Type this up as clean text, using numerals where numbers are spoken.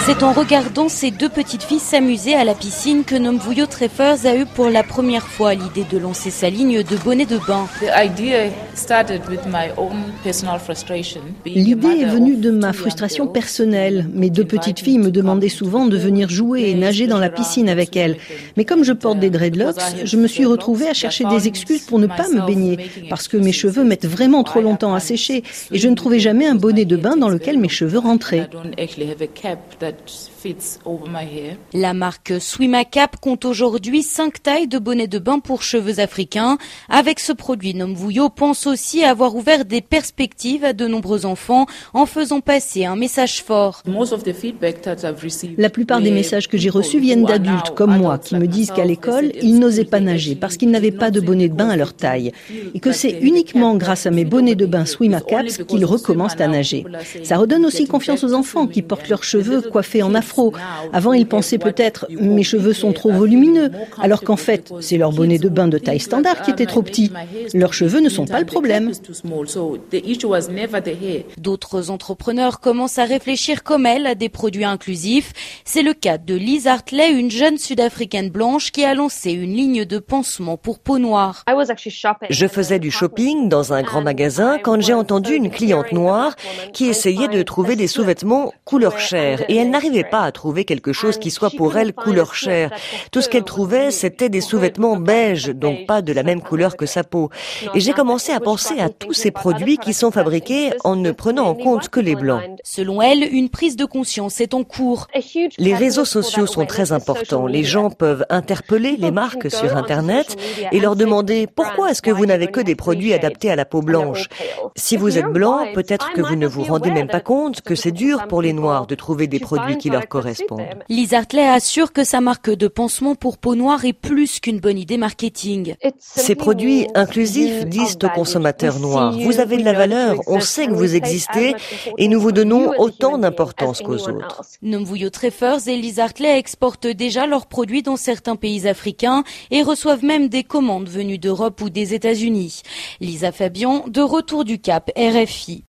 C'est en regardant ces deux petites filles s'amuser à la piscine que Nomvuyo Treffers a eu pour la première fois l'idée de lancer sa ligne de bonnets de bain. L'idée est venue de ma frustration personnelle. Mes deux petites filles me demandaient souvent de venir jouer et nager dans la piscine avec elles. Mais comme je porte des dreadlocks, je me suis retrouvée à chercher des excuses pour ne pas me baigner, parce que mes cheveux mettent vraiment trop longtemps à sécher et je ne trouvais jamais un bonnet de bain dans lequel mes cheveux rentraient. La marque Swimacap compte aujourd'hui 5 tailles de bonnets de bain pour cheveux africains. Avec ce produit, Nomvuyo pense aussi avoir ouvert des perspectives à de nombreux enfants en faisant passer un message fort. La plupart des messages que j'ai reçus viennent d'adultes comme moi qui me disent qu'à l'école, ils n'osaient pas nager parce qu'ils n'avaient pas de bonnet de bain à leur taille et que c'est uniquement grâce à mes bonnets de bain Swimacap qu'ils recommencent à nager. Ça redonne aussi confiance aux enfants qui portent leurs cheveux coiffés en afro. Avant, ils pensaient peut-être « mes cheveux sont trop volumineux », alors qu'en fait, c'est leur bonnet de bain de taille standard qui était trop petit. Leurs cheveux ne sont pas le problème. D'autres entrepreneurs commencent à réfléchir comme elle à des produits inclusifs. C'est le cas de Liz Hartley, une jeune Sud-Africaine blanche qui a lancé une ligne de pansements pour peau noire. Je faisais du shopping dans un grand magasin quand j'ai entendu une cliente noire qui essayait de trouver des sous-vêtements couleur chair et elle n'arrivait pas à trouver quelque chose qui soit pour elle couleur chair. Tout ce qu'elle trouvait, c'était des sous-vêtements beige, donc pas de la même couleur que sa peau. Et j'ai commencé à penser à tous ces produits qui sont fabriqués en ne prenant en compte que les blancs. Selon elle, une prise de conscience est en cours. Les réseaux sociaux sont très importants. Les gens peuvent interpeller les marques sur Internet et leur demander pourquoi est-ce que vous n'avez que des produits adaptés à la peau blanche. Si vous êtes blanc, peut-être que vous ne vous rendez même pas compte que c'est dur pour les noirs de trouver des produits qui leur correspondent. Liz Hartley assure que sa marque de pansement pour peau noire est plus qu'une bonne idée marketing. Ces produits inclusifs disent aux consommateurs noirs, vous avez de la valeur, on sait que vous existez et nous vous donnons autant d'importance qu'aux autres. Nomvuyo Treffers et Liz Hartley exportent déjà leurs produits dans certains pays africains et reçoivent même des commandes venues d'Europe ou des États-Unis. Lisa Fabian, de retour du Cap, RFI.